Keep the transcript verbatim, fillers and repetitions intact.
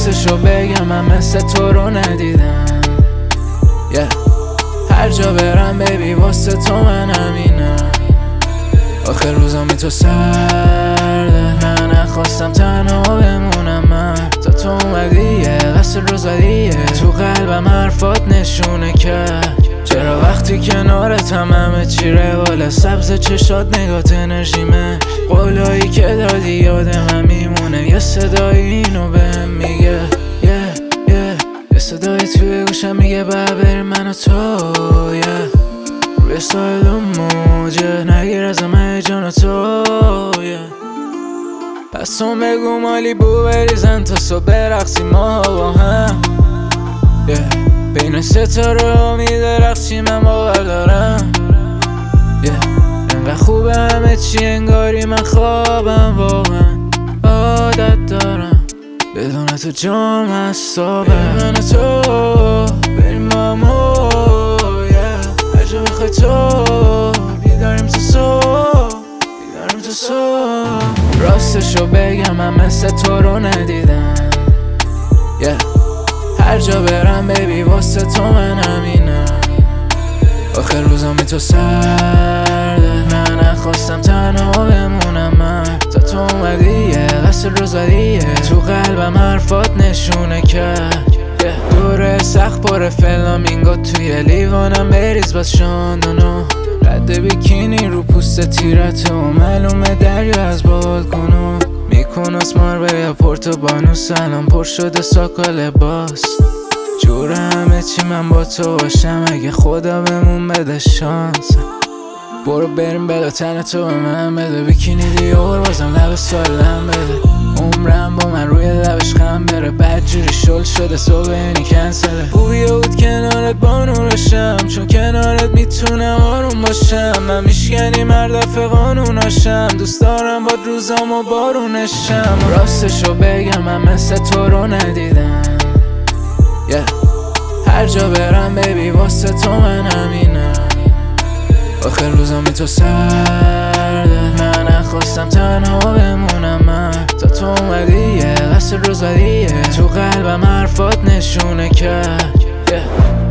راستشو بگم من مثل تو رو ندیدم yeah. هر جا برم بیبی واسه تو من همینم. آخر روزا می تو سرده، نه نخواستم تنها بمونم من تا تو اومدی یه قصر رو زدیه تو قلبم حرفات نشونه کرد. چرا وقتی کنارتم همه چی روال سبز چشات نگات انرژیمه، قولایی که دادی یاد من میمونه، یه صدای اینو بهم میگه yeah, yeah. یه صدای توی گوشم میگه ببر من و تو yeah. روی سایل و موجه نگیر ازم هیجان و تو yeah. پس تو بگو مالی بو بریزن تا صبح برقصیم ما با هم yeah. بین ستاره ها میدرخشی من باور دارم yeah. انقدر خوبه همه چی انگاری من خوابم واقعا عادت دارم بدون تو جام از صابه من تو بریم با ما yeah. هر جا بخوای تو بیداریم تو صبح بیداریم تو صبح. راستشو بگم من مثل تو رو ندیدم yeah. هر جا برم بیبی واسه تو من همینم. آخر روزا می تو سرده، نه نخواستم تنها بمونم من تا تو اومدی یه قصر رو زدیه تو قلبم حرفات نشونه کرد yeah. دوره سخت پر فلامینگو توی لیوانم بریز باز شاندونو رد بیکینی رو پوست تیرت و معلومه دریا از بالکنو میکن اسمار به پورتو بانو سلام پر شده ساکا لباس جور همه چی من با تو باشم اگه خدا بمون بده شانس. برو بریم بلا تن تو به من بده بیکینی دیور بازم لب سالم بده عمرم با من روی لبش خم بره بدجوری شل شده صبح اینی کنسله خوبیه بود کنارت با نورشم چون کنارت میتونم آروم باشم من میشکنی مردف قانوناشم دوست دارم با روزام و بارونشم. راستشو بگم من مثل تو رو ندیدم yeah. هر جا برم بیبی واسه تو من همینم. آخر روزا می تو سرده، نه نخواستم تنها بمونم من تا تو اومدی یه قصر رو زدیه تو قلبم حرفات نشونه کرد yeah.